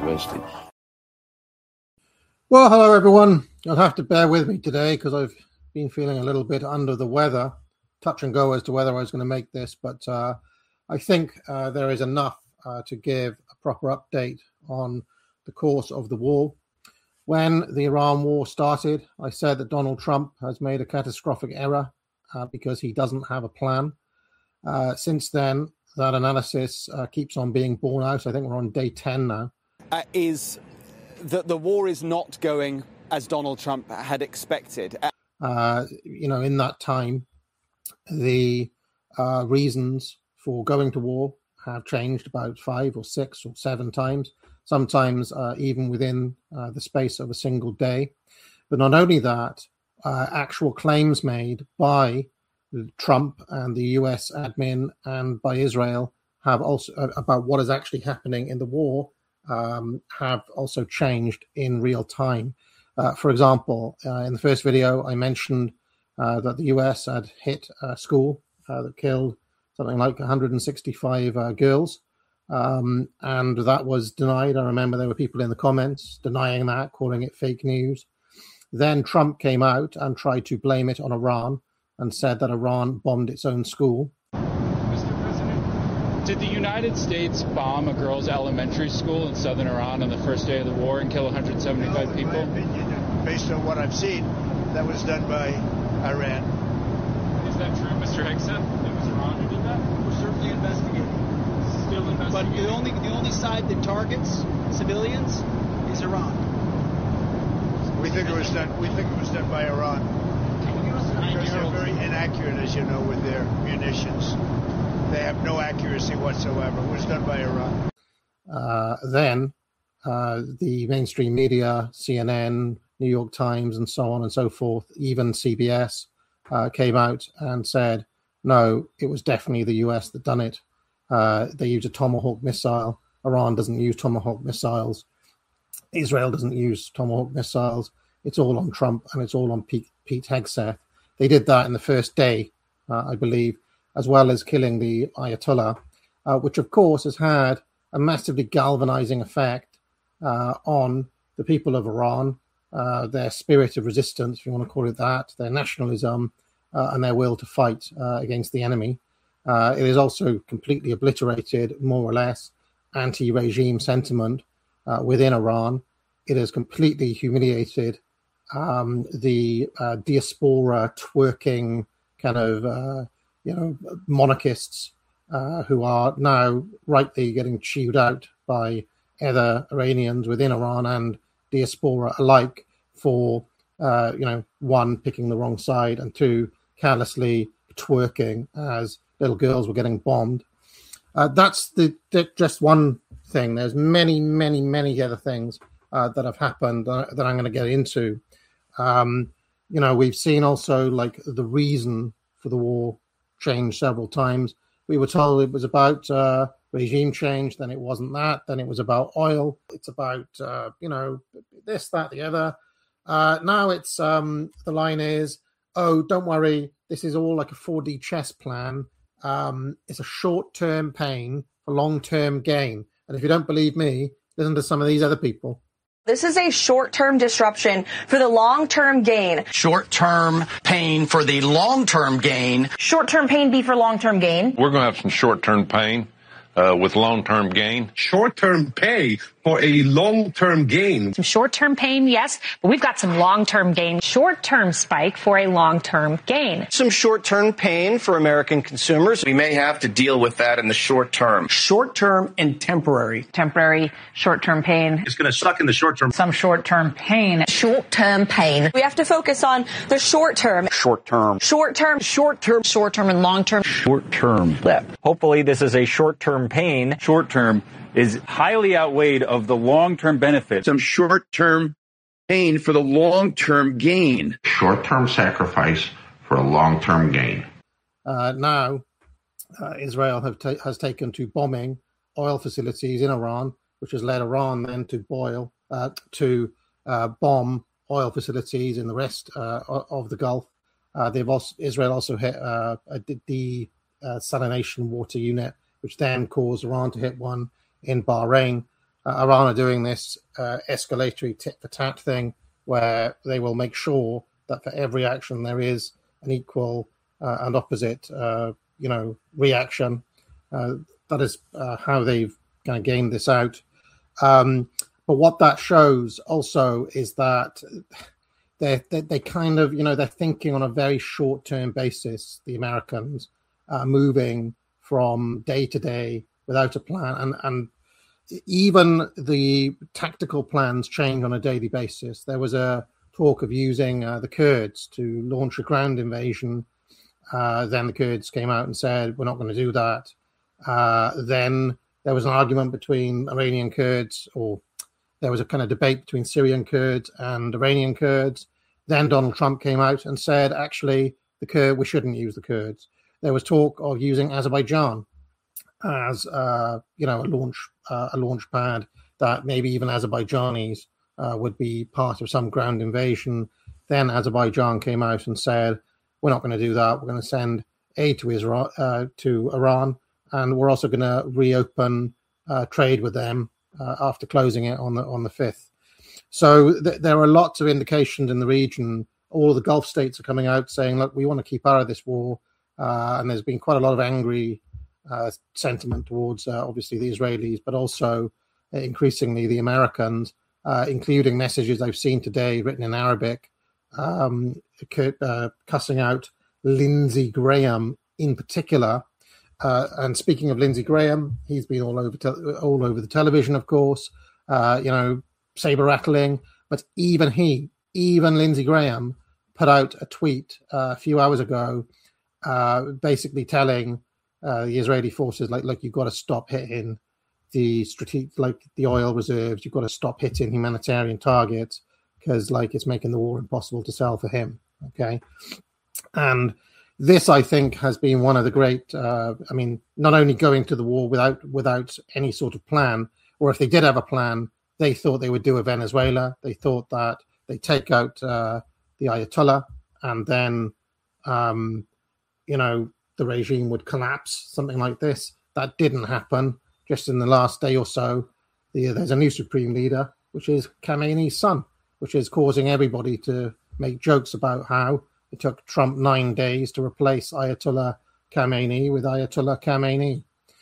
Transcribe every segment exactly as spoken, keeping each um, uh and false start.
University. Well, hello everyone. You'll have to bear with me today because I've been feeling a little bit under the weather, touch and go as to whether I was going to make this, but uh, I think uh, there is enough uh, to give a proper update on the course of the war. When the Iran war started, I said that Donald Trump has made a catastrophic error uh, because he doesn't have a plan. Uh, since then, that analysis uh, keeps on being borne out. I think we're on day ten now. Uh, is that the war is not going as Donald Trump had expected? Uh, you know, in that time, the uh, reasons for going to war have changed about five or six or seven times, sometimes uh, even within uh, the space of a single day. But not only that, uh, actual claims made by Trump and the U S admin and by Israel have also uh, about what is actually happening in the war um, have also changed in real time. Uh, for example, uh, in the first video, I mentioned uh, that the U S had hit a school uh, that killed something like one hundred sixty-five uh, girls, um, and that was denied. I remember there were people in the comments denying that, calling it fake news. Then Trump came out and tried to blame it on Iran and said that Iran bombed its own school. Mister President, did the United States bomb a girls' elementary school in southern Iran on the first day of the war and kill one hundred seventy-five people? In my opinion, based on what I've seen, that was done by Iran. Is that true, Mister Hegseth? It was Iran who did that? We're certainly investigating. Still investigating. But the only the only side that targets civilians is Iran. We think it was done. We think it was done by Iran. Because they're very inaccurate, as you know, with their munitions. They have no accuracy whatsoever. It was done by Iran. Uh, then uh, the mainstream media, C N N, New York Times, and so on and so forth, even C B S, uh, came out and said, no, it was definitely the U S that done it. Uh, they used a Tomahawk missile. Iran doesn't use Tomahawk missiles. Israel doesn't use Tomahawk missiles. It's all on Trump and it's all on Pete, Pete Hegseth. They did that in the first day, uh, I believe, as well as killing the Ayatollah, uh, which, of course, has had a massively galvanizing effect uh, on the people of Iran, uh, their spirit of resistance, if you want to call it that, their nationalism, uh, and their will to fight uh, against the enemy. Uh, it has also completely obliterated, more or less, anti-regime sentiment uh, within Iran. It has completely humiliated Um, the uh, diaspora twerking kind of, uh, you know, monarchists uh, who are now rightly getting chewed out by other Iranians within Iran and diaspora alike for, uh, you know, one, picking the wrong side, and two, carelessly twerking as little girls were getting bombed. Uh, that's the, the just one thing. There's many, many, many other things uh, that have happened uh, that I'm going to get into. Um, you know, we've seen also like the reason for the war change several times. We were told it was about uh, regime change, then it wasn't that, then it was about oil. It's about, uh, you know, this, that, the other. Uh, now it's, um, the line is, oh, don't worry, this is all like a four D chess plan. Um, it's a short-term pain for long-term gain. And if you don't believe me, listen to some of these other people. This is a short-term disruption for the long-term gain. Short-term pain for the long-term gain. Short-term pain be for long-term gain. We're going to have some short-term pain uh, with long-term gain. Short-term pay for a long-term gain. Some short-term pain, yes, but we've got some long-term gain. Short-term spike for a long-term gain. Some short-term pain for American consumers. We may have to deal with that in the short term. Short-term and temporary. Temporary, short-term pain. It's going to suck in the short term. Some short-term pain. Short-term pain. We have to focus on the short-term. Short-term. Short-term. Short-term. Short-term and long-term. Short-term blip. Hopefully this is a short-term pain. Short-term is highly outweighed of the long-term benefit. Some short-term pain for the long-term gain. Short-term sacrifice for a long-term gain. Uh, now, uh, Israel have ta- has taken to bombing oil facilities in Iran, which has led Iran then to boil uh, to uh, bomb oil facilities in the rest uh, of the Gulf. Uh, they've also Israel also hit uh, a desalination water unit, which then caused Iran to hit one in Bahrain. uh, Iran are doing this uh, escalatory tit-for-tat thing where they will make sure that for every action there is an equal uh, and opposite, uh, you know, reaction. Uh, that is uh, how they've kind of gained this out. Um, but what that shows also is that they they kind of, you know, they're thinking on a very short-term basis, the Americans, uh, moving from day to day without a plan. And, and even the tactical plans change on a daily basis. There was a talk of using uh, the Kurds to launch a ground invasion. Uh, then the Kurds came out and said, we're not going to do that. Uh, then there was an argument between Iranian Kurds, or there was a kind of debate between Syrian Kurds and Iranian Kurds. Then Donald Trump came out and said, actually, the Kurd, we shouldn't use the Kurds. There was talk of using Azerbaijan as, uh, you know, a launch uh, a launch pad, that maybe even Azerbaijanis uh, would be part of some ground invasion. Then Azerbaijan came out and said, we're not going to do that. We're going to send aid to Israel, uh, to Iran, and we're also going to reopen uh, trade with them uh, after closing it on the on the fifth. So th- there are lots of indications in the region. All of the Gulf states are coming out saying, look, we want to keep out of this war. Uh, and there's been quite a lot of angry uh, sentiment towards, uh, obviously, the Israelis, but also uh, increasingly the Americans, uh, including messages I've seen today written in Arabic, um, uh, cussing out Lindsey Graham in particular. Uh, and speaking of Lindsey Graham, he's been all over te- all over the television, of course, uh, you know, saber rattling. But even he, even Lindsey Graham, put out a tweet uh, a few hours ago, uh, basically telling uh, the Israeli forces, like, look, you've got to stop hitting the strategic, like the oil reserves. You've got to stop hitting humanitarian targets because, like, it's making the war impossible to sell for him. Okay, and this, I think, has been one of the great. Uh, I mean, not only going to the war without without any sort of plan, or if they did have a plan, they thought they would do a Venezuela. They thought that they take out uh, the Ayatollah, and then, um, you know, the regime would collapse, something like this. That didn't happen. Just in the last day or so, the, there's a new supreme leader, which is Khamenei's son, which is causing everybody to make jokes about how it took Trump nine days to replace Ayatollah Khamenei with Ayatollah Khamenei.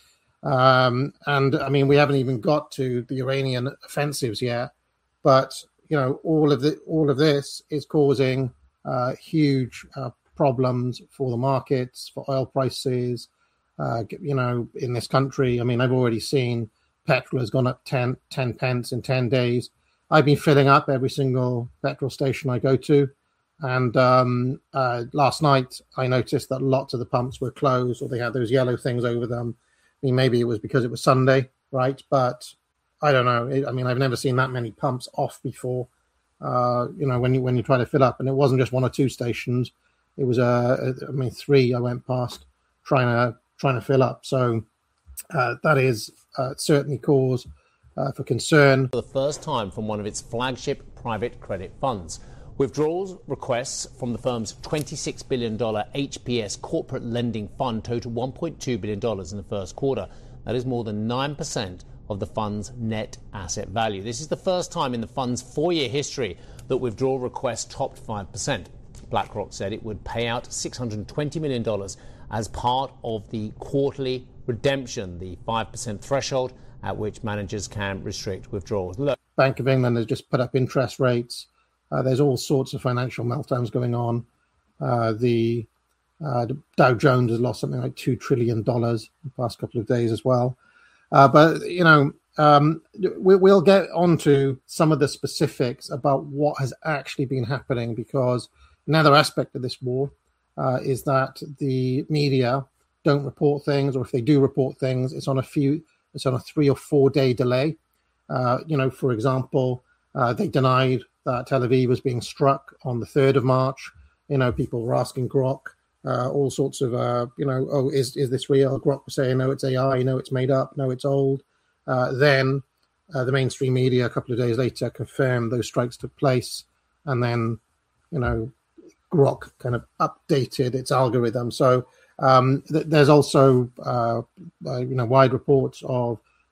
Um, and, I mean, we haven't even got to the Iranian offensives yet, but, you know, all of the all of this is causing uh, huge uh, problems for the markets, for oil prices. Uh, you know, in this country, I mean, I've already seen petrol has gone up ten, ten pence in ten days. I've been filling up every single petrol station I go to. And um, uh, last night, I noticed that lots of the pumps were closed, or they had those yellow things over them. I mean, maybe it was because it was Sunday, right? But I don't know. It, I mean, I've never seen that many pumps off before. Uh, you know, when you when you try to fill up, and it wasn't just one or two stations. It was, uh, I mean, three I went past trying to trying to fill up. So uh, that is uh, certainly cause uh, for concern. For the first time from one of its flagship private credit funds. Withdrawal requests from the firm's twenty-six billion dollars H P S corporate lending fund total one point two billion dollars in the first quarter. That is more than nine percent of the fund's net asset value. This is the first time in the fund's four-year history that withdrawal requests topped five percent. BlackRock said it would pay out six hundred twenty million dollars as part of the quarterly redemption, the five percent threshold at which managers can restrict withdrawals. Look. Bank of England has just put up interest rates. Uh, there's all sorts of financial meltdowns going on. Uh, the, uh, the Dow Jones has lost something like two trillion dollars in the past couple of days as well. Uh, but, you know, um, we, we'll get onto some of the specifics about what has actually been happening, because another aspect of this war uh, is that the media don't report things, or if they do report things, it's on a few, it's on a three or four day delay. Uh, you know, for example, uh, they denied that Tel Aviv was being struck on the third of March. You know, people were asking Grok uh, all sorts of, uh, you know, oh, is is this real? Grok was saying, no, it's A I, no, it's made up, no, it's old. Uh, then uh, the mainstream media a couple of days later confirmed those strikes took place. And then, you know, Grok kind of updated its algorithm. So um, th- there's also, uh, uh, you know, wide reports of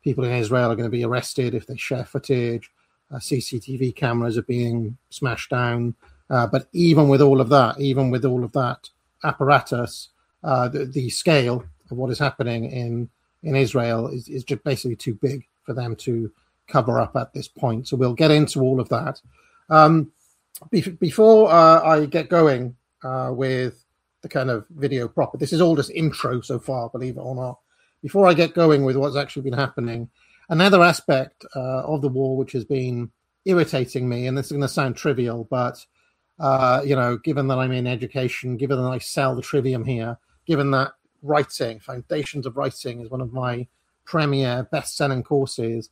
people in Israel are going to be arrested if they share footage. Uh, C C T V cameras are being smashed down. Uh, but even with all of that, even with all of that apparatus, uh, the, the scale of what is happening in, in Israel is, is just basically too big for them to cover up at this point. So we'll get into all of that. Um, be- before uh, I get going uh, with the kind of video proper, this is all just intro so far, believe it or not. Before I get going with what's actually been happening, another aspect uh, of the war which has been irritating me, and this is going to sound trivial, but uh, you know, given that I'm in education, given that I sell the trivium here, given that writing, Foundations of Writing, is one of my premier best-selling courses,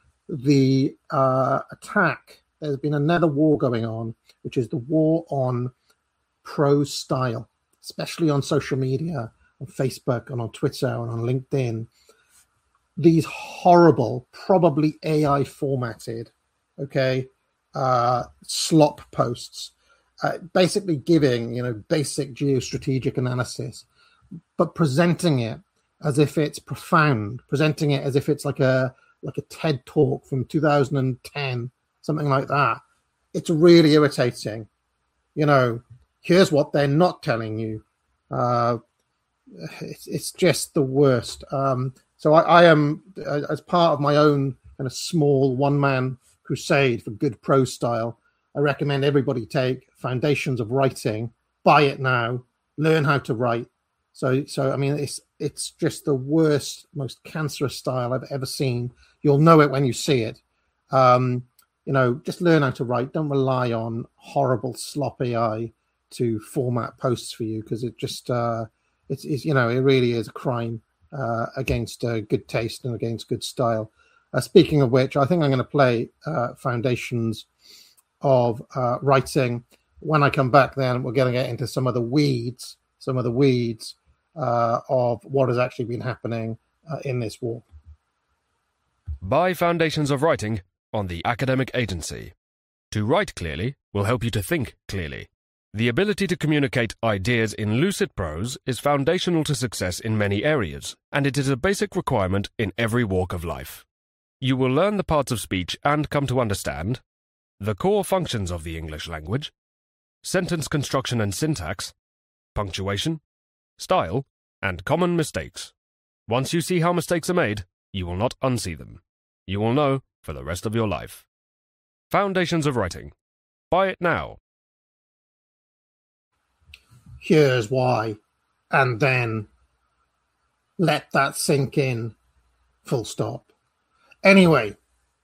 the uh, attack, there's been another war going on, which is the war on prose style, especially on social media, on Facebook and on Twitter and on LinkedIn. These horrible, probably A I formatted, okay, uh, slop posts, uh, basically giving, you know, basic geostrategic analysis, but presenting it as if it's profound, presenting it as if it's like a like a TED talk from two thousand ten, something like that. It's really irritating. You know, here's what they're not telling you. Uh, it's, it's just the worst. Um, so I, I am, uh, as part of my own kind of small one-man crusade for good prose style, I recommend everybody take Foundations of Writing, buy it now, learn how to write. So, so I mean, it's it's just the worst, most cancerous style I've ever seen. You'll know it when you see it. Um, you know, just learn how to write. Don't rely on horrible slop A I to format posts for you, because it just, uh, it's, it's, you know, it really is a crime uh, against uh, good taste and against good style. Uh, speaking of which, I think I'm going to play uh, Foundations of uh, Writing. When I come back, then we're going to get into some of the weeds, some of the weeds uh, of what has actually been happening uh, in this war. Buy Foundations of Writing on the Academic Agency. To write clearly will help you to think clearly. The ability to communicate ideas in lucid prose is foundational to success in many areas, and it is a basic requirement in every walk of life. You will learn the parts of speech and come to understand the core functions of the English language, sentence construction and syntax, punctuation, style, and common mistakes. Once you see how mistakes are made, you will not unsee them. You will know for the rest of your life. Foundations of Writing. Buy it now. Here's why. And then let that sink in. Full stop. Anyway,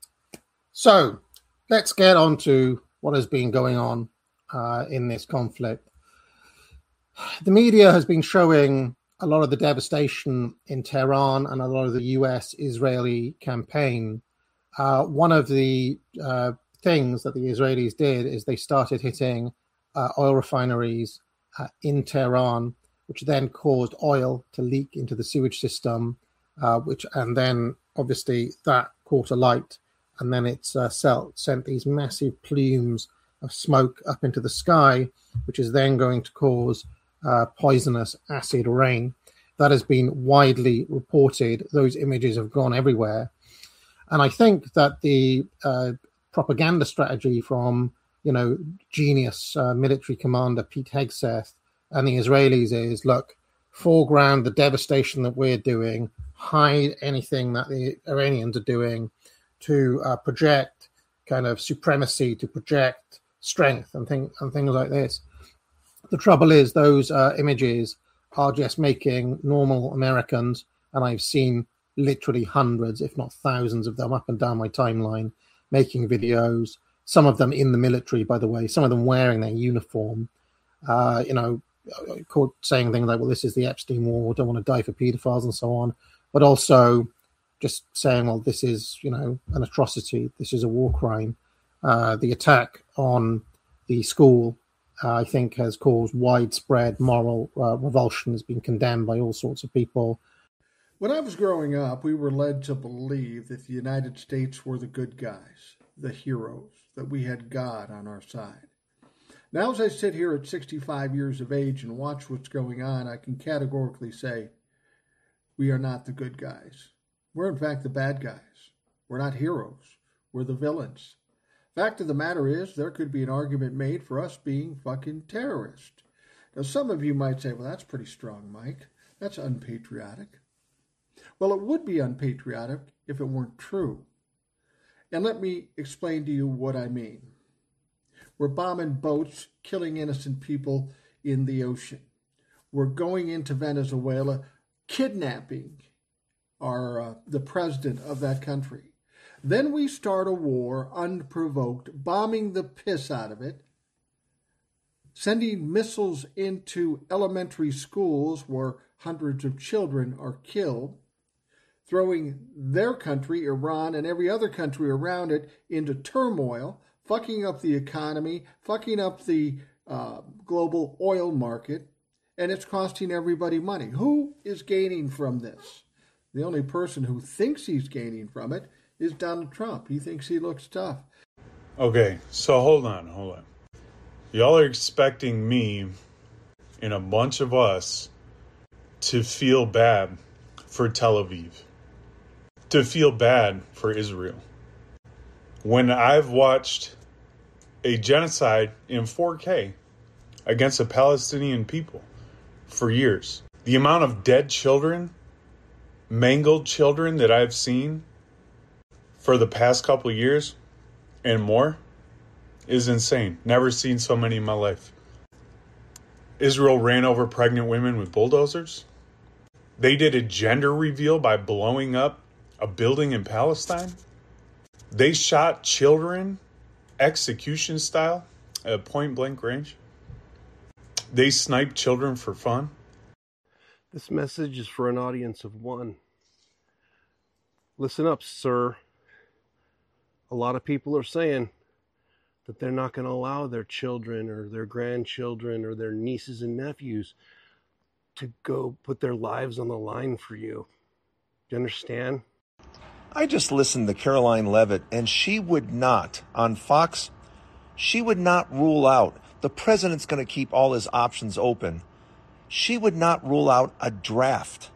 so let's get on to what has been going on uh, in this conflict. The media has been showing a lot of the devastation in Tehran and a lot of the U S-Israeli campaign. Uh, one of the uh, things that the Israelis did is they started hitting uh, oil refineries uh, in Tehran, which then caused oil to leak into the sewage system, uh, which and then obviously that caught alight, and then it's uh, sent these massive plumes of smoke up into the sky, which is then going to cause uh, poisonous acid rain. That has been widely reported. Those images have gone everywhere. And I think that the uh, propaganda strategy from, you know, genius uh, military commander Pete Hegseth and the Israelis is, look, foreground the devastation that we're doing, hide anything that the Iranians are doing to uh, project kind of supremacy, to project strength and, thing, and things like this. The trouble is those uh, images are just making normal Americans, and I've seen literally hundreds, if not thousands of them up and down my timeline, making videos, some of them in the military, by the way, some of them wearing their uniform, uh, you know, saying things like, well, this is the Epstein War, don't want to die for pedophiles and so on, but also just saying, well, this is, you know, an atrocity, this is a war crime. Uh, the attack on the school, uh, I think, has caused widespread moral uh, revulsion, has been condemned by all sorts of people. When I was growing up, we were led to believe that the United States were the good guys, the heroes, that we had God on our side. Now, as I sit here at sixty-five years of age and watch what's going on, I can categorically say we are not the good guys. We're, in fact, the bad guys. We're not heroes. We're the villains. Fact of the matter is, there could be an argument made for us being fucking terrorists. Now, some of you might say, well, that's pretty strong, Mike. That's unpatriotic. Well, it would be unpatriotic if it weren't true. And let me explain to you what I mean. We're bombing boats, killing innocent people in the ocean. We're going into Venezuela, kidnapping our uh, the president of that country. Then we start a war unprovoked, bombing the piss out of it, sending missiles into elementary schools where hundreds of children are killed, throwing their country, Iran, and every other country around it into turmoil, fucking up the economy, fucking up the uh, global oil market, and it's costing everybody money. Who is gaining from this? The only person who thinks he's gaining from it is Donald Trump. He thinks he looks tough. Okay, so hold on, hold on. Y'all are expecting me and a bunch of us to feel bad for Tel Aviv, to feel bad for Israel, when I've watched a genocide in four K against the Palestinian people for years. The amount of dead children, mangled children that I've seen for the past couple of years and more is insane. Never seen so many in my life. Israel ran over pregnant women with bulldozers. They did a gender reveal by blowing up a building in Palestine. They shot children execution style at point blank range. They sniped children for fun. This message is for an audience of one. Listen up, sir. A lot of people are saying that they're not going to allow their children or their grandchildren or their nieces and nephews to go put their lives on the line for you. Do you understand? I just listened to Caroline Leavitt, and she would not, on Fox, she would not rule out, the president's going to keep all his options open. She would not rule out a draft,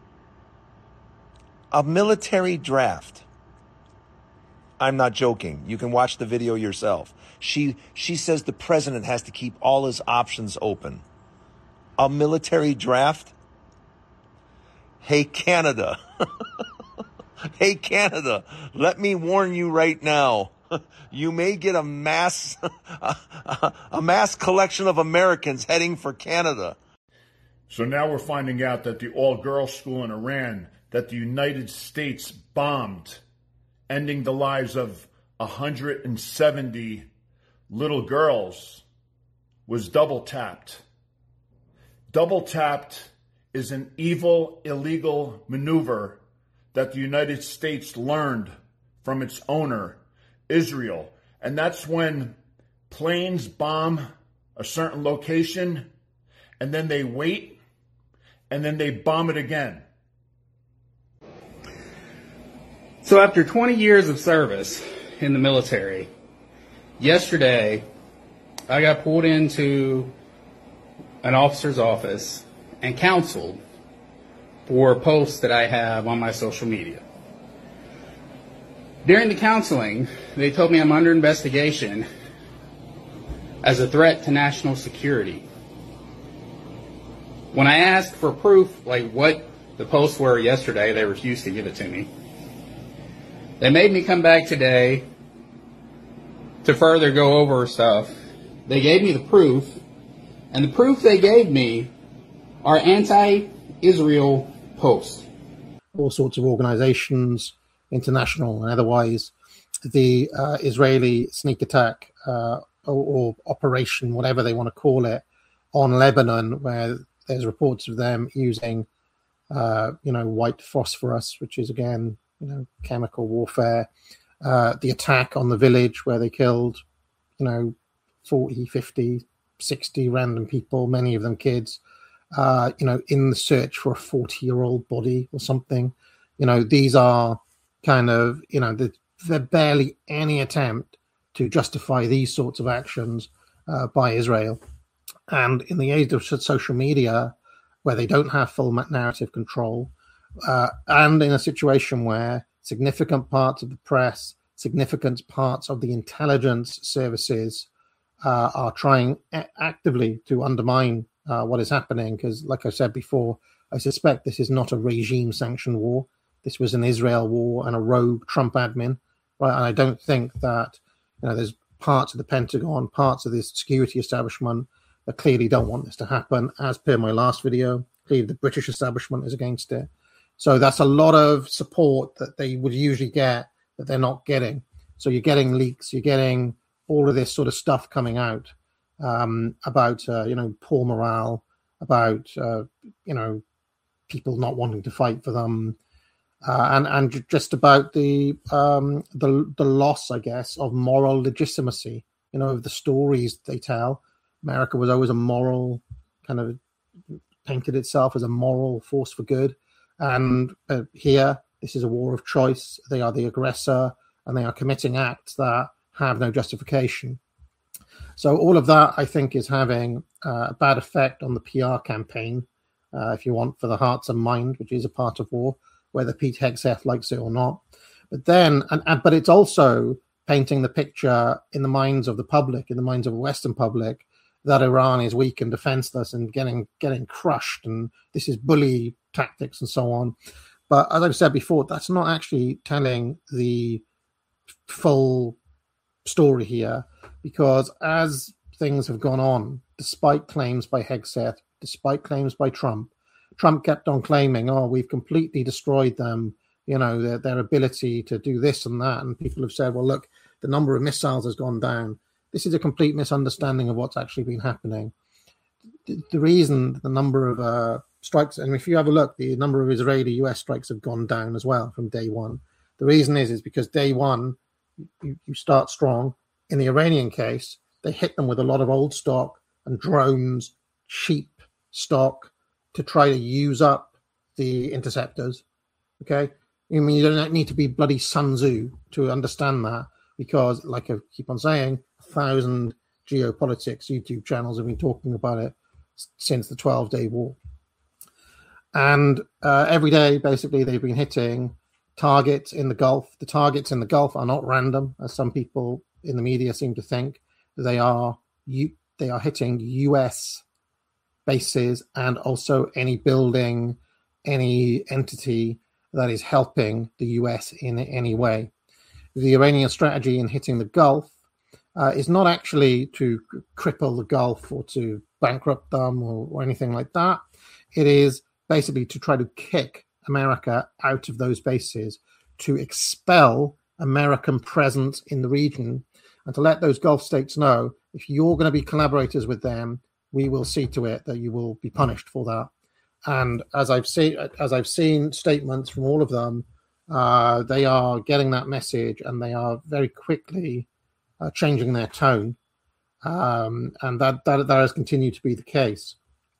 a military draft. I'm not joking. You can watch the video yourself. She she says the president has to keep all his options open. A military draft? Hey, Canada. Hey, Canada, let me warn you right now. You may get a mass, a mass collection of Americans heading for Canada. So now we're finding out that the all-girls school in Iran that the United States bombed, ending the lives of one hundred seventy little girls, was double-tapped. Double-tapped is an evil, illegal maneuver that the United States learned from its owner, Israel. And that's when planes bomb a certain location, and then they wait, and then they bomb it again. So after twenty years of service in the military, yesterday I got pulled into an officer's office and counseled for posts that I have on my social media. During the counseling, they told me I'm under investigation as a threat to national security. When I asked for proof, like what the posts were yesterday, they refused to give it to me. They made me come back today to further go over stuff. They gave me the proof, and the proof they gave me are anti-Israel posts. All sorts of organizations, international and otherwise, the uh, Israeli sneak attack uh, or, or operation, whatever they want to call it, on Lebanon, where there's reports of them using, uh, you know, white phosphorus, which is, again, you know, chemical warfare. Uh, the attack on the village where they killed, you know, forty, fifty, sixty random people, many of them kids, uh, you know, in the search for a forty-year-old body or something. You know, these are kind of, you know, the, there's barely any attempt to justify these sorts of actions uh, by Israel. And in the age of social media, where they don't have full narrative control, uh, and in a situation where significant parts of the press, significant parts of the intelligence services uh, are trying a- actively to undermine uh, what is happening. Because, like I said before, I suspect this is not a regime-sanctioned war. This was an Israel war and a rogue Trump admin, right? And I don't think that, you know, there's parts of the Pentagon, parts of this security establishment that clearly don't want this to happen. As per my last video, clearly the British establishment is against it. So that's a lot of support that they would usually get that they're not getting. So you're getting leaks, you're getting all of this sort of stuff coming out um, about, uh, you know, poor morale, about, uh, you know, people not wanting to fight for them, uh, and and just about the um, the the loss, I guess, of moral legitimacy. You know, of the stories they tell. America was always a moral kind of painted itself as a moral force for good, and uh, here this is a war of choice. They are the aggressor, and they are committing acts that have no justification. So all of that, I think, is having uh, a bad effect on the P R campaign, uh, if you want, for the Hearts and Mind, which is a part of war, whether Pete Hegseth likes it or not. But then, and, and but it's also painting the picture in the minds of the public, in the minds of the Western public, that Iran is weak and defenseless and getting getting crushed, and this is bully tactics and so on. But as I've said before, that's not actually telling the full story here, because as things have gone on, despite claims by Hegseth, despite claims by Trump, Trump kept on claiming, oh, we've completely destroyed them, you know, their, their ability to do this and that. And people have said, well, look, the number of missiles has gone down. This is a complete misunderstanding of what's actually been happening. The, the reason the number of uh, strikes, and if you have a look, the number of Israeli U S strikes have gone down as well from day one. The reason is, is because day one, you, you start strong. In the Iranian case, they hit them with a lot of old stock and drones, cheap stock, to try to use up the interceptors. Okay? I mean, you don't need to be bloody Sun Tzu to understand that, because, like I keep on saying, a thousand geopolitics YouTube channels have been talking about it since the twelve-day war. And uh, every day, basically, they've been hitting targets in the Gulf. The targets in the Gulf are not random, as some people in the media seem to think. They are they are hitting U S bases and also any building, any entity that is helping the U S in any way. The Iranian strategy in hitting the Gulf uh, is not actually to cripple the Gulf or to bankrupt them or, or anything like that. It is basically to try to kick America out of those bases, to expel American presence in the region, and to let those Gulf states know, if you're going to be collaborators with them, we will see to it that you will be punished for that. And as I've seen, as I've seen statements from all of them, uh, they are getting that message, and they are very quickly uh, changing their tone, um, and that, that that has continued to be the case.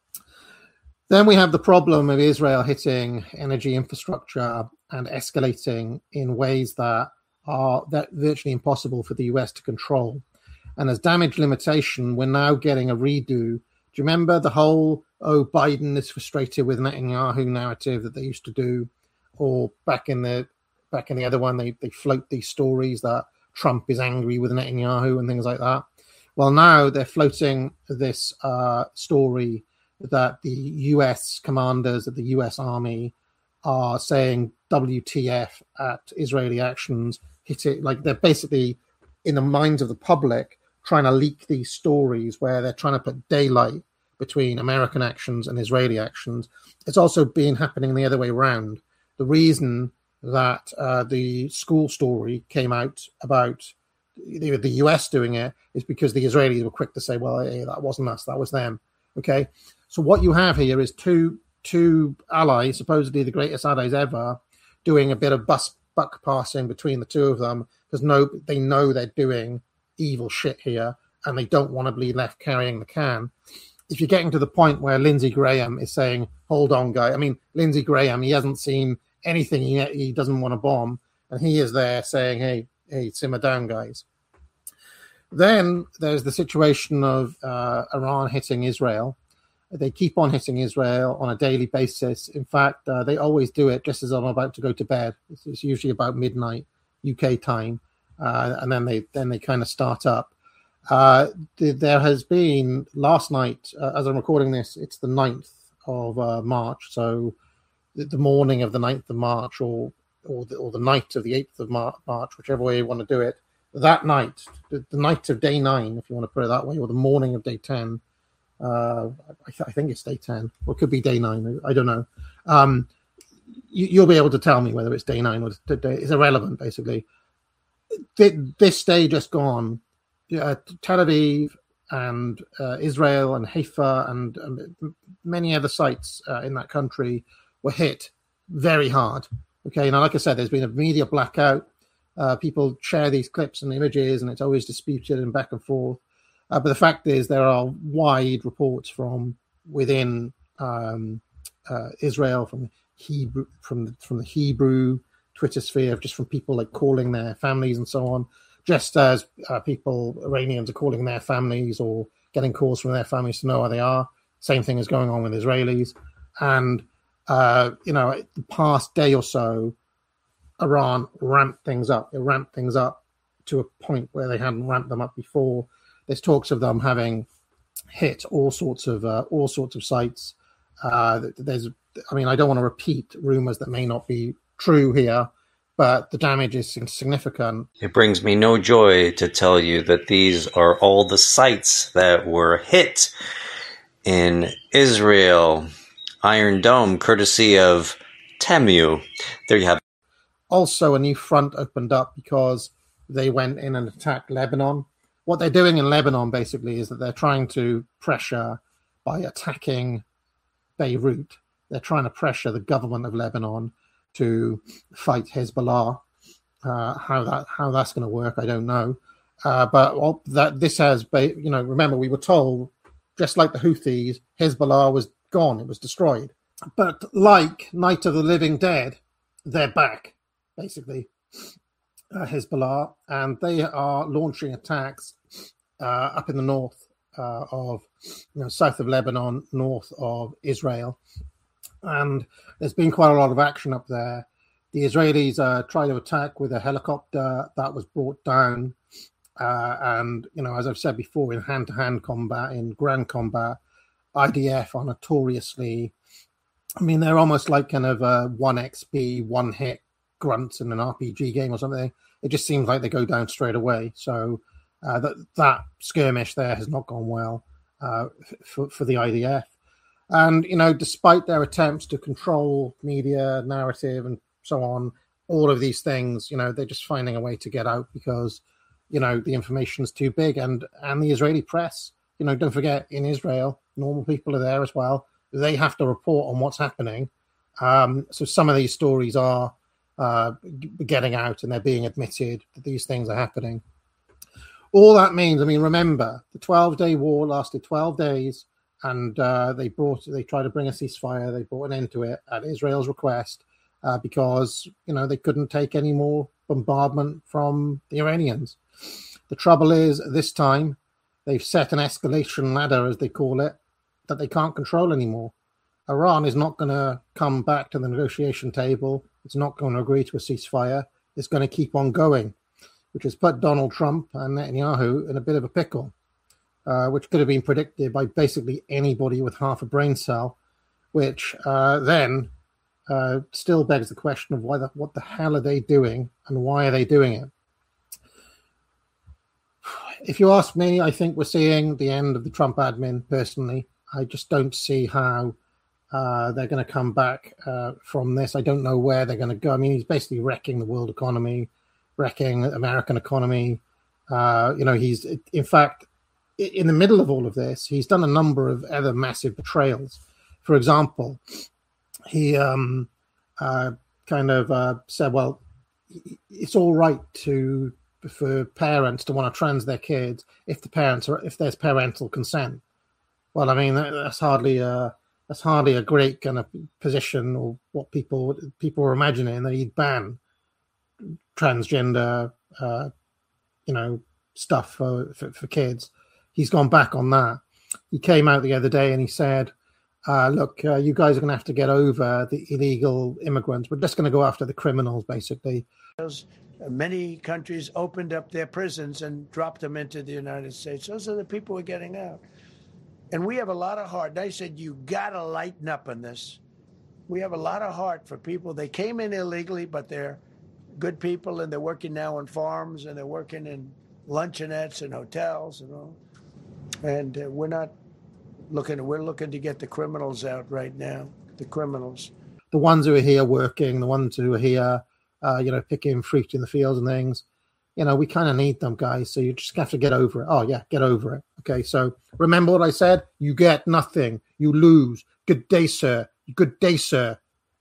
Then we have the problem of Israel hitting energy infrastructure and escalating in ways that are that virtually impossible for the U S to control. And as damage limitation, we're now getting a redo. Do you remember the whole, oh, Biden is frustrated with Netanyahu narrative that they used to do? Or back in the back in the other one, they, they float these stories that Trump is angry with Netanyahu and things like that. Well, now they're floating this uh, story that the U S commanders of the U S Army are saying W T F at Israeli actions, hit it, like they're basically, in the minds of the public, trying to leak these stories where they're trying to put daylight between American actions and Israeli actions. It's also been happening the other way around. The reason that uh, the school story came out about the, the U S doing it is because the Israelis were quick to say, well, hey, that wasn't us, that was them. Okay, so what you have here is two two allies, supposedly the greatest allies ever, doing a bit of bus buck passing between the two of them, because no, they know they're doing evil shit here, and they don't want to be left carrying the can. If you're getting to the point where Lindsey Graham is saying, hold on, guy. I mean, Lindsey Graham, he hasn't seen anything he, he doesn't want to bomb, and he is there saying, hey, hey, simmer down, guys. Then there's the situation of uh, Iran hitting Israel. They keep on hitting Israel on a daily basis. In fact, uh, they always do it just as I'm about to go to bed. It's, it's usually about midnight U K time, uh, and then they then they kind of start up. Uh, th- there has been last night, uh, as I'm recording this, it's the ninth of uh, March, so the, the morning of the ninth of March, or or the, or the night of the eighth of Mar- March, whichever way you want to do it. That night, the, the night of day nine, if you want to put it that way, or the morning of day ten. Uh, I, th- I think it's day ten, or it could be day nine. I don't know. Um, you, you'll be able to tell me whether it's day nine or day. It's irrelevant, basically. This day just gone, uh, Tel Aviv and uh, Israel and Haifa and um, many other sites uh, in that country were hit very hard. Okay, now, like I said, there's been a media blackout. Uh, people share these clips and images, and it's always disputed and back and forth. Uh, but the fact is, there are wide reports from within um, uh, Israel, from Hebrew, from from the Hebrew Twitter sphere, just from people like calling their families and so on. Just as uh, people, Iranians, are calling their families or getting calls from their families to know where they are. Same thing is going on with Israelis. And uh, you know, the past day or so, Iran ramped things up. They ramped things up to a point where they hadn't ramped them up before. There's talks of them having hit all sorts of uh, all sorts of sites. Uh, there's, I mean, I don't want to repeat rumors that may not be true here, but the damage is significant. It brings me no joy to tell you that these are all the sites that were hit in Israel, Iron Dome, courtesy of Temu. There you have it. Also, a new front opened up because they went in and attacked Lebanon. What they're doing in Lebanon, basically, is that they're trying to pressure by attacking Beirut. They're trying to pressure the government of Lebanon to fight Hezbollah. Uh, how that how that's going to work, I don't know. Uh, but well, that this has, you know, remember we were told, just like the Houthis, Hezbollah was gone; it was destroyed. But like Night of the Living Dead, they're back, basically. Uh, Hezbollah, and they are launching attacks uh, up in the north uh, of, you know, south of Lebanon, north of Israel, and there's been quite a lot of action up there. The Israelis uh, tried to attack with a helicopter that was brought down, uh, and you know, as I've said before, in hand-to-hand combat, in ground combat, I D F are notoriously, I mean, they're almost like kind of a one X P, one-hit grunts in an R P G game or something. It just seems like they go down straight away. So uh, that that skirmish there has not gone well uh, for for the I D F. And you know, despite their attempts to control media narrative and so on, all of these things, you know, they're just finding a way to get out because, you know, the information is too big. And and the Israeli press, you know, don't forget, in Israel, normal people are there as well. They have to report on what's happening. Um, so some of these stories are uh getting out and they're being admitted that these things are happening. All that means, I mean, remember, the twelve-day war lasted twelve days, and uh, they brought they tried to bring a ceasefire. They brought an end to it at Israel's request uh, because, you know, they couldn't take any more bombardment from the Iranians. The trouble is, this time they've set an escalation ladder, as they call it, that they can't control anymore. Iran is not going to come back to the negotiation table. It's not going to agree to a ceasefire. It's going to keep on going, which has put Donald Trump and Netanyahu in a bit of a pickle, uh, which could have been predicted by basically anybody with half a brain cell, which uh, then uh, still begs the question of why the, what the hell are they doing and why are they doing it? If you ask me, I think we're seeing the end of the Trump admin, personally. I just don't see how Uh, they're going to come back uh, from this. I don't know where they're going to go. I mean, he's basically wrecking the world economy, wrecking the American economy. Uh, you know, he's, in fact, in the middle of all of this, he's done a number of other massive betrayals. For example, he um, uh, kind of uh, said, well, it's all right to for parents to want to trans their kids if the parents are, if there's parental consent. Well, I mean, that's hardly a That's hardly a great kind of position, or what people people were imagining, that he'd ban transgender, uh, you know, stuff for, for, for kids. He's gone back on that. He came out the other day and he said, uh, look, uh, you guys are going to have to get over the illegal immigrants. We're just going to go after the criminals, basically. Many countries opened up their prisons and dropped them into the United States. Those are the people who are getting out. And we have a lot of heart. And I said, you got to lighten up on this. We have a lot of heart for people. They came in illegally, but they're good people, and they're working now on farms, and they're working in luncheonettes and hotels and all. And uh, we're not looking, we're looking to get the criminals out right now, the criminals. The ones who are here working, the ones who are here, uh, you know, picking fruit in the fields and things, you know, we kind of need them, guys. So you just have to get over it. Oh, yeah, get over it. Okay, so remember what I said? You get nothing. You lose. Good day, sir. Good day, sir.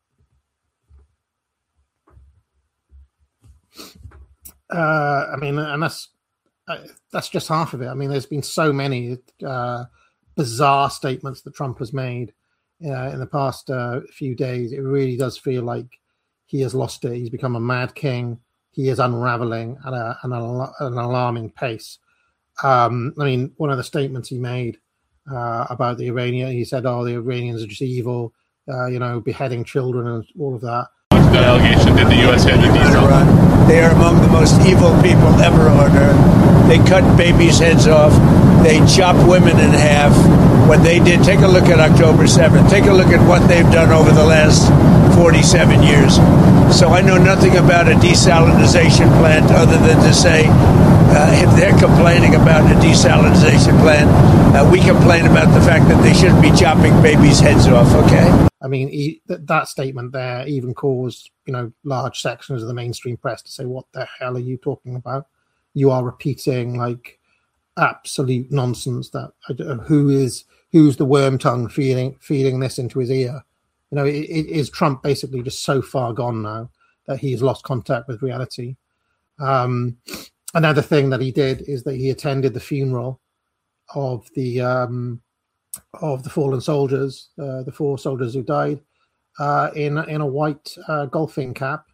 Uh, I mean, and that's uh, that's just half of it. I mean, there's been so many uh, bizarre statements that Trump has made uh, in the past uh, few days. It really does feel like he has lost it. He's become a mad king. He is unraveling at a, an, al- an alarming pace. Um, I mean, one of the statements he made uh, about the Iranian, he said, "Oh, the Iranians are just evil." Uh, you know, beheading children and all of that. That allegation, did the U S have the details? They are among the most evil people ever on earth. They cut babies' heads off. They chop women in half. What they did, take a look at October seventh. Take a look at what they've done over the last forty-seven years. So I know nothing about a desalinization plant other than to say, uh, if they're complaining about a desalinization plant, uh, we complain about the fact that they shouldn't be chopping babies' heads off, okay? I mean, he, th- that statement there even caused, you know, large sections of the mainstream press to say, what the hell are you talking about? You are repeating, like, absolute nonsense that uh, who is, who's the worm tongue feeding, feeding this into his ear? You know, it, it is Trump basically just so far gone now that he's lost contact with reality. Um, another thing that he did is that he attended the funeral of the um, of the fallen soldiers, uh, the four soldiers who died, uh, in in a white uh, golfing cap,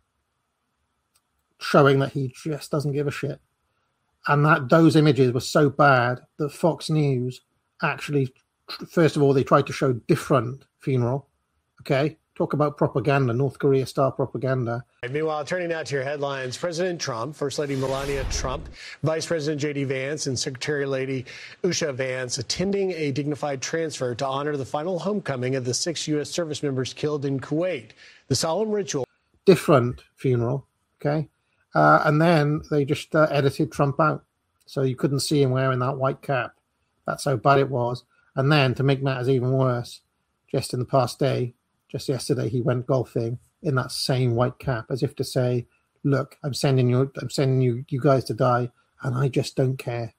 showing that he just doesn't give a shit. And that those images were so bad that Fox News actually, first of all, they tried to show different funeral. Okay, talk about propaganda, North Korea style propaganda. Meanwhile, turning now to your headlines, President Trump, First Lady Melania Trump, Vice President J D Vance, and Secretary Lady Usha Vance attending a dignified transfer to honor the final homecoming of the six U S service members killed in Kuwait. The solemn ritual. Different funeral, okay? Uh, and then they just uh, edited Trump out. So you couldn't see him wearing that white cap. That's how bad it was. And then to make matters even worse, just in the past day, just yesterday, he went golfing in that same white cap, as if to say, "Look, I'm sending you, I'm sending you, you guys to die, and I just don't care."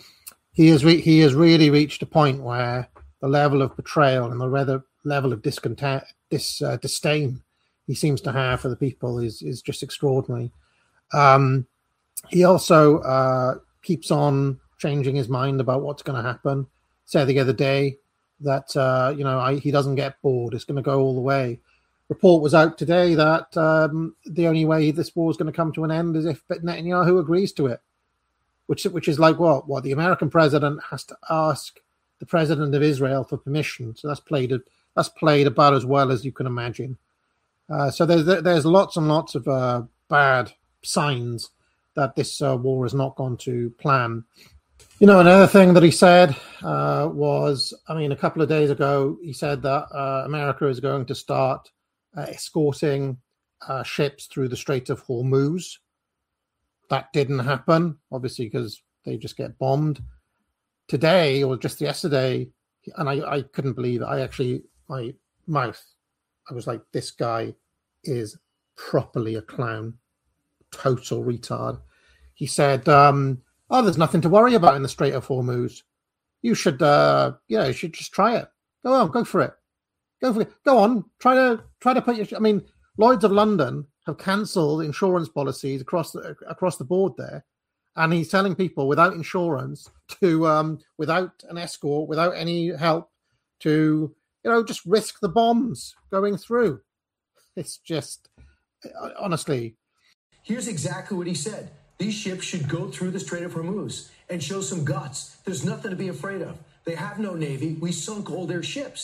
He has, re- he has really reached a point where the level of betrayal and the rather level of discontent, dis, uh, disdain he seems to have for the people is is just extraordinary. Um, he also uh, keeps on changing his mind about what's going to happen. Said the other day that, uh, you know, I, he doesn't get bored. It's going to go all the way. Report was out today that um, the only way this war is going to come to an end is if Netanyahu agrees to it, which which is like what? What the American president has to ask the president of Israel for permission. So that's played that's played about as well as you can imagine. Uh, so there's there's lots and lots of uh, bad signs that this uh, war has not gone to plan. You know, another thing that he said uh, was, I mean, a couple of days ago, he said that uh, America is going to start uh, escorting uh, ships through the Strait of Hormuz. That didn't happen, obviously, because they just get bombed. Today, or just yesterday, and I, I couldn't believe it. I actually, my mouth, I was like, this guy is properly a clown, total retard. He said, um, oh, there's nothing to worry about in the Strait of Hormuz. You should, uh, yeah, you should just try it. Go on, go for it. Go for it. Go on, try to try to put your. I mean, Lloyd's of London have cancelled insurance policies across the across the board there, and he's telling people without insurance to, um, without an escort, without any help, to, you know, just risk the bombs going through. It's just, honestly. Here's exactly what he said. These ships should go through the Strait of Hormuz and show some guts. There's nothing to be afraid of. They have no navy. We sunk all their ships.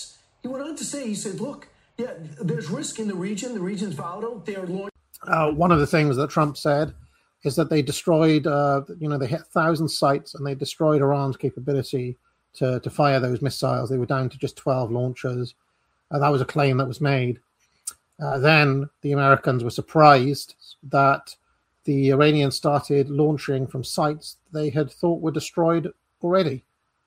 He went on to say, he said, look, yeah, there's risk in the region. The region's volatile. They are launching. Uh, one of the things that Trump said is that they destroyed, uh, you know, they hit thousand sites and they destroyed Iran's capability to, to fire those missiles. They were down to just twelve launchers. Uh, that was a claim that was made. Uh, then the Americans were surprised that the Iranians started launching from sites they had thought were destroyed already.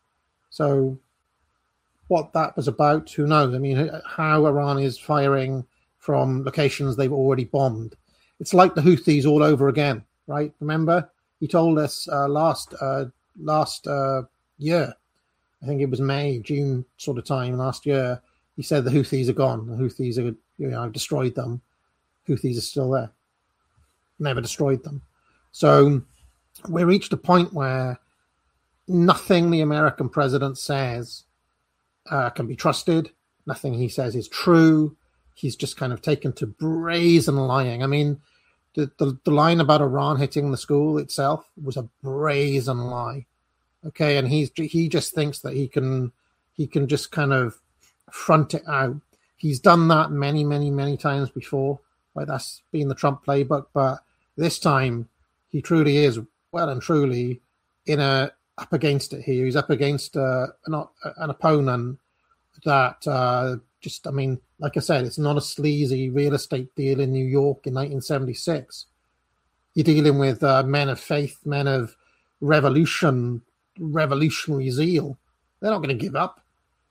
So what that was about, who knows? I mean, how Iran is firing from locations they've already bombed. It's like the Houthis all over again, right? Remember, he told us uh, last uh, last uh, year, I think it was May, June sort of time last year, he said the Houthis are gone. The Houthis are, you know, I've destroyed them. Houthis are still there. Never destroyed them. So we reached a point where nothing the American president says uh, can be trusted. Nothing he says is true. He's just kind of taken to brazen lying. I mean, the, the, the line about Iran hitting the school itself was a brazen lie. Okay, and he's he just thinks that he can he can just kind of front it out. He's done that many, many, many times before. Right, that's been the Trump playbook. But this time, he truly is well and truly in a up against it here. He's up against uh, an, an opponent that uh, just, I mean, like I said, it's not a sleazy real estate deal in New York in nineteen seventy-six. You're dealing with uh, men of faith, men of revolution, revolutionary zeal. They're not going to give up,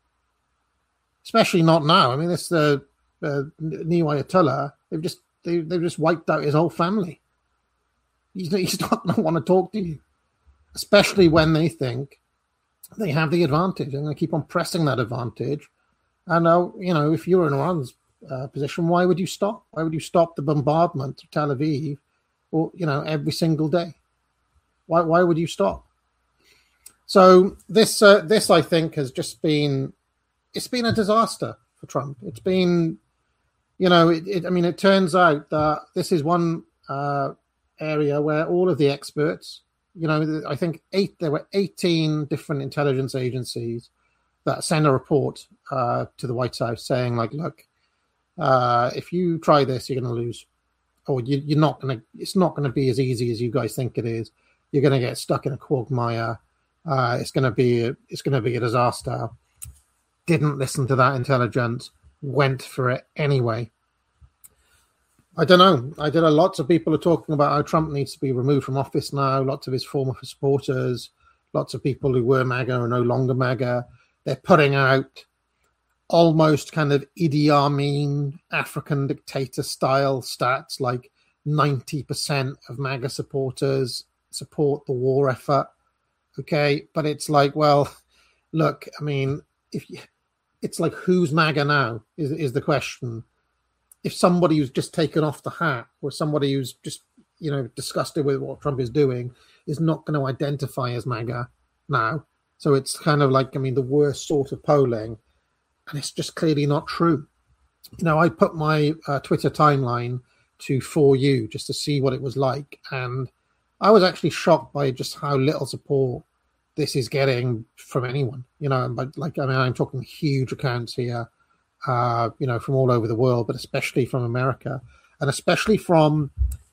especially not now. I mean, it's the uh, new Ayatollah. They've just they, they've just wiped out his whole family. He's, he's not going to want to talk to you, especially when they think they have the advantage. They're going to keep on pressing that advantage. And, uh, you know, if you were in Iran's uh, position, why would you stop? Why would you stop the bombardment of Tel Aviv, or, you know, every single day? Why Why would you stop? So this, uh, this I think, has just been, it's been a disaster for Trump. It's been, you know, it, it, I mean, it turns out that this is one uh, area where all of the experts, you know, I think eight, there were eighteen different intelligence agencies that send a report uh, to the White House saying, like, look, uh, if you try this, you're going to lose, or you, you're not going to. It's not going to be as easy as you guys think it is. You're going to get stuck in a quagmire. Uh, it's going to be. A, it's going to be a disaster. Didn't listen to that intelligence. Went for it anyway. I don't know. I don't know. Lots of people are talking about how Trump needs to be removed from office now. Lots of his former supporters, lots of people who were MAGA are no longer MAGA. They're putting out almost kind of Idi Amin, African dictator style stats, like ninety percent of MAGA supporters support the war effort. Okay, but it's like, well, look, I mean, if you, it's like, who's MAGA now is is the question. If somebody who's just taken off the hat, or somebody who's just, you know, disgusted with what Trump is doing, is not going to identify as MAGA now. So it's kind of like, I mean, the worst sort of polling, and it's just clearly not true. You know, I put my uh, Twitter timeline to For You just to see what it was like, and I was actually shocked by just how little support this is getting from anyone. You know, but like, I mean, I'm talking huge accounts here, uh, you know, from all over the world, but especially from America, and especially from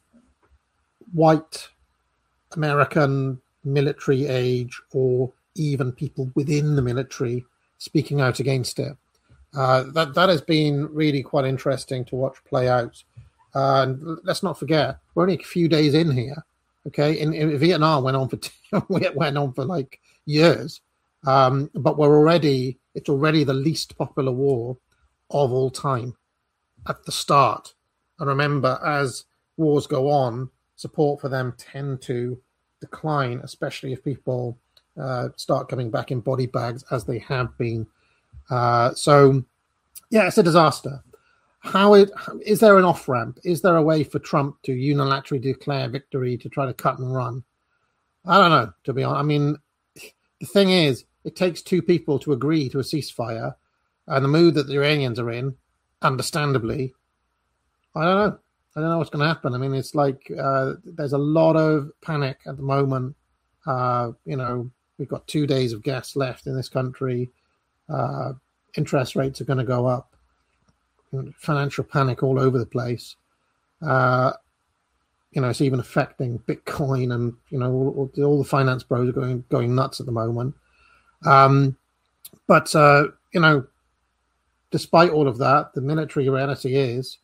white American military age, or even people within the military speaking out against it. Uh, that that has been really quite interesting to watch play out. Uh, and let's not forget, we're only a few days in here. Okay, in, in Vietnam went on for went on for like years, um, but we're already it's already the least popular war of all time at the start. And remember, as wars go on, support for them tend to decline, especially if people uh, start coming back in body bags, as they have been. Uh, so, yeah, it's a disaster. How it, is there an off-ramp? Is there a way for Trump to unilaterally declare victory to try to cut and run? I don't know, to be honest. I mean, the thing is, it takes two people to agree to a ceasefire, and the mood that the Iranians are in, understandably, I don't know. I don't know what's going to happen. I mean, it's like uh, there's a lot of panic at the moment. Uh, you know, we've got two days of gas left in this country. Uh, interest rates are going to go up, financial panic all over the place. Uh, you know, it's even affecting Bitcoin, and you know, all, all the finance bros are going going nuts at the moment. Um, but uh, you know, despite all of that, the military reality is,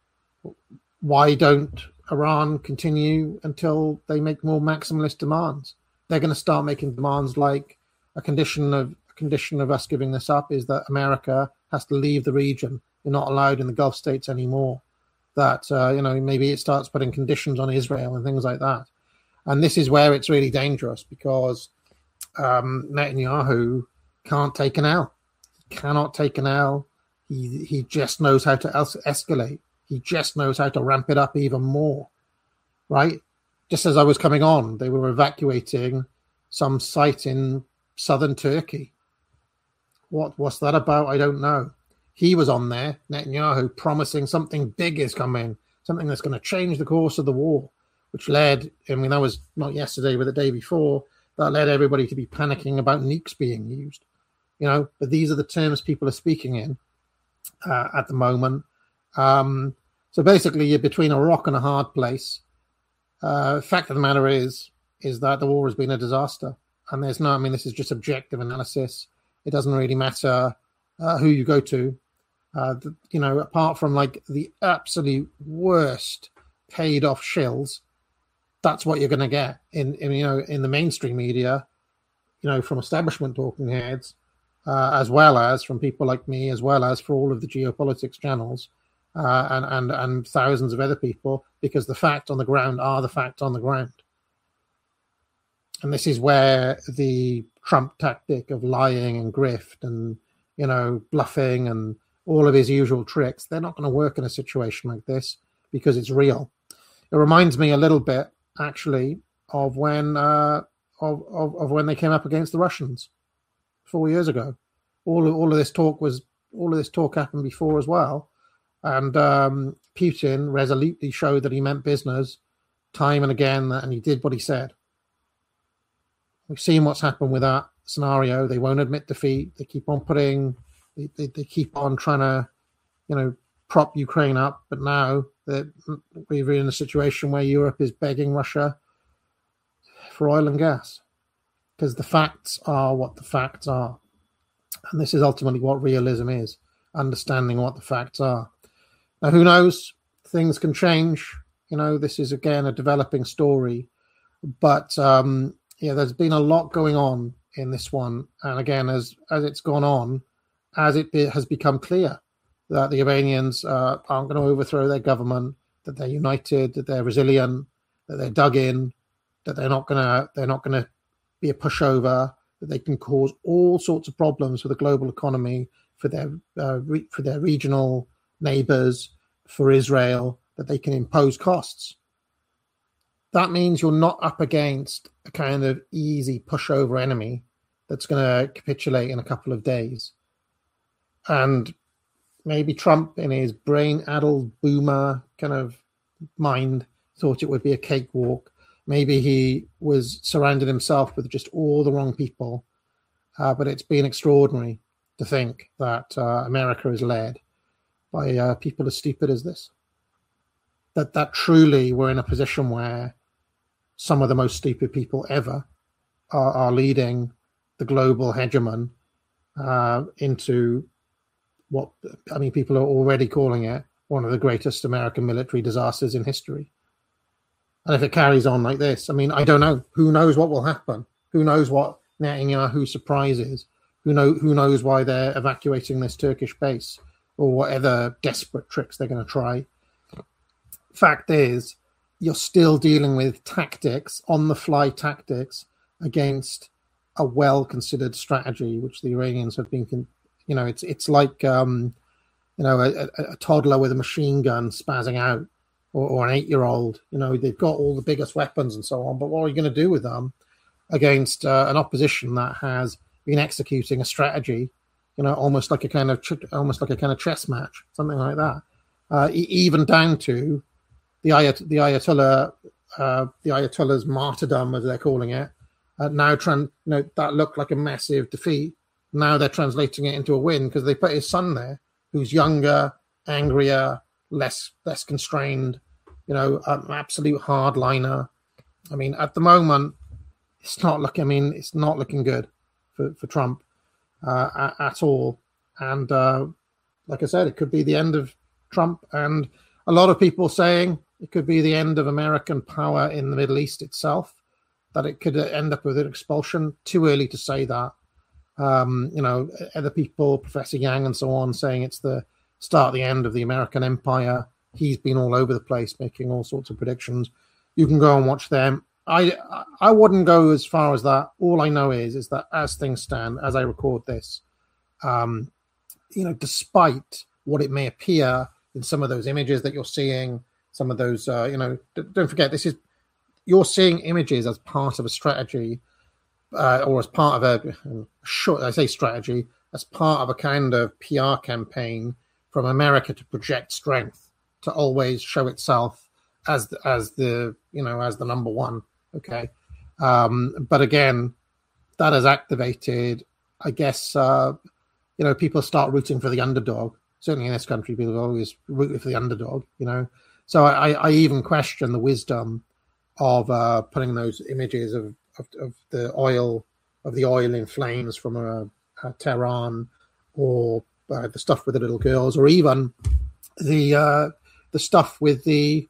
why don't Iran continue until they make more maximalist demands? They're going to start making demands like a condition of a condition of us giving this up is that America has to leave the region. You're not allowed in the Gulf states anymore. That uh, you know, maybe it starts putting conditions on Israel and things like that. And this is where it's really dangerous, because um, Netanyahu can't take an L. He cannot take an L. He he just knows how to es- escalate. He just knows how to ramp it up even more, right? Just as I was coming on, they were evacuating some site in southern Turkey. What what's that about? I don't know. He was on there, Netanyahu, promising something big is coming, something that's going to change the course of the war, which led, I mean, that was not yesterday, but the day before, that led everybody to be panicking about nukes being used. You know, but these are the terms people are speaking in uh, at the moment. Um, so basically, you're between a rock and a hard place. Uh, fact of the matter is, is that the war has been a disaster. And there's no, I mean, this is just objective analysis. It doesn't really matter uh, who you go to. Uh, the, you know, apart from like the absolute worst paid off shills, that's what you're going to get in, in, you know, in the mainstream media, you know, from establishment talking heads, uh, as well as from people like me, as well as for all of the geopolitics channels, uh, and, and, and thousands of other people, because the facts on the ground are the facts on the ground. And this is where the Trump tactic of lying and grift and, you know, bluffing and all of his usual tricks, they're not going to work in a situation like this, because it's real. It reminds me a little bit, actually, of when uh, of, of of when they came up against the Russians four years ago. All of, all of this talk was all of this talk happened before as well, and um, Putin resolutely showed that he meant business, time and again, and he did what he said. We've seen what's happened with that scenario. They won't admit defeat. They keep on putting. They, they, they keep on trying to, you know, prop Ukraine up, but now that we're in a situation where Europe is begging Russia for oil and gas, because the facts are what the facts are, and this is ultimately what realism is: understanding what the facts are. Now, who knows? Things can change. You know, this is again a developing story, but um, yeah, there's been a lot going on in this one, and again, as as it's gone on. As it has become clear that the Iranians uh, aren't going to overthrow their government, that they're united, that they're resilient, that they're dug in, that they're not going to they're not going to be a pushover, that they can cause all sorts of problems for the global economy, for their uh, re- for their regional neighbors, for Israel, that they can impose costs. That means you're not up against a kind of easy pushover enemy that's going to capitulate in a couple of days. And maybe Trump, in his brain-addled boomer kind of mind, thought it would be a cakewalk. Maybe he was surrounded himself with just all the wrong people. Uh, but it's been extraordinary to think that uh, America is led by uh, people as stupid as this. That that truly we're in a position where some of the most stupid people ever are, are leading the global hegemon uh, into what, I mean, people are already calling it one of the greatest American military disasters in history. And if it carries on like this, I mean, I don't know. Who knows what will happen? Who knows what Netanyahu's surprise is? Who know? Who knows why they're evacuating this Turkish base, or what other desperate tricks they're going to try? Fact is, you're still dealing with tactics, on-the-fly tactics, against a well-considered strategy, which the Iranians have been, you know, it's it's like, um, you know, a, a toddler with a machine gun spazzing out, or, or an eight-year-old. You know, they've got all the biggest weapons and so on, but what are you going to do with them against uh, an opposition that has been executing a strategy, you know, almost like a kind of almost like a kind of chess match, something like that, uh, e- even down to the Ayat- the Ayatollah, uh, the Ayatollah's martyrdom, as they're calling it, uh, now trying, you know, that looked like a massive defeat, now they're translating it into a win because they put his son there, who's younger, angrier, less less constrained, you know, an absolute hardliner. I mean, at the moment, it's not looking. I mean, it's not looking good for for Trump uh, at, at all. And uh, like I said, it could be the end of Trump, and a lot of people saying it could be the end of American power in the Middle East itself. That it could end up with an expulsion. Too early to say that. Um, you know, other people, Professor Yang and so on, saying it's the start, the end of the American empire. He's been all over the place making all sorts of predictions. You can go and watch them. I I wouldn't go as far as that. All I know is is that as things stand, as I record this, um, you know, despite what it may appear in some of those images that you're seeing, some of those, uh, you know, d- don't forget, this is, you're seeing images as part of a strategy, uh, or as part of a, short, I say strategy, as part of a kind of P R campaign from America to project strength, to always show itself as the, as the, you know, as the number one. Okay. Um, but again, that has activated, I guess, uh, you know, people start rooting for the underdog. Certainly in this country, people always root for the underdog, you know. So I, I even question the wisdom of uh, putting those images of, of, of the oil of the oil in flames from a, a Tehran, or uh, the stuff with the little girls, or even the uh, the stuff with the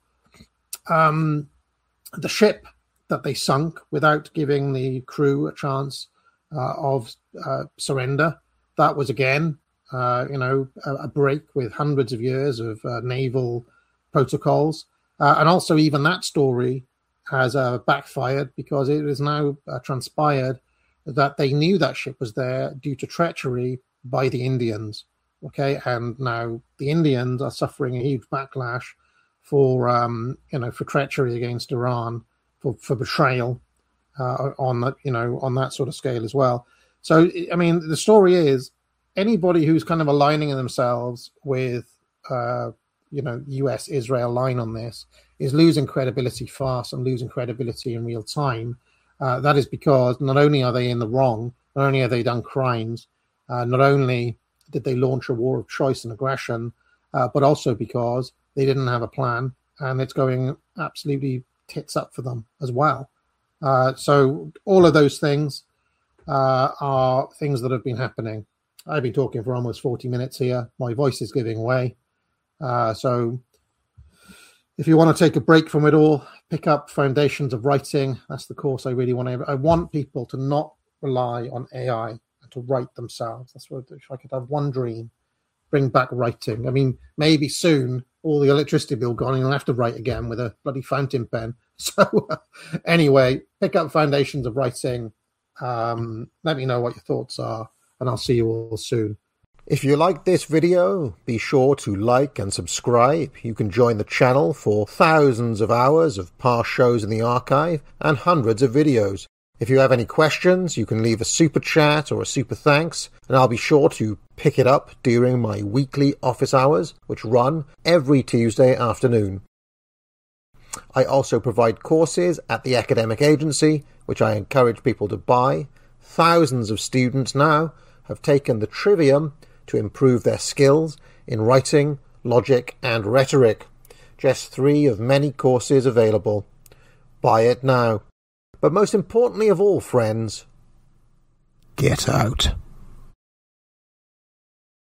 um, the ship that they sunk without giving the crew a chance uh, of uh, surrender. That was again, uh, you know, a, a break with hundreds of years of uh, naval protocols, uh, and also even that story has uh, backfired because it is now uh, transpired that they knew that ship was there due to treachery by the Indians. Okay, and now the Indians are suffering a huge backlash for um, you know, for treachery against Iran, for for betrayal uh, on that, you know, on that sort of scale as well. So I mean, the story is anybody who's kind of aligning themselves with uh, you know, U S Israel line on this is losing credibility fast and losing credibility in real time. Uh, that is because not only are they in the wrong, not only have they done crimes, uh, not only did they launch a war of choice and aggression, uh, but also because they didn't have a plan, and it's going absolutely tits up for them as well. Uh, so all of those things uh, are things that have been happening. I've been talking for almost forty minutes here. My voice is giving way. Uh, so if you want to take a break from it all, pick up Foundations of Writing. That's the course I really want to. I want people to not rely on A I and to write themselves. That's what, if I could have one dream, bring back writing. I mean, maybe soon all the electricity bill gone and you'll have to write again with a bloody fountain pen. So uh, anyway, pick up Foundations of Writing. Um, let me know what your thoughts are, and I'll see you all soon. If you like this video, be sure to like and subscribe. You can join the channel for thousands of hours of past shows in the archive and hundreds of videos. If you have any questions, you can leave a super chat or a super thanks, and I'll be sure to pick it up during my weekly office hours, which run every Tuesday afternoon. I also provide courses at the academic agency, which I encourage people to buy. Thousands of students now have taken the Trivium to improve their skills in writing, logic, and rhetoric. Just three of many courses available. Buy it now. But most importantly of all, friends, get out.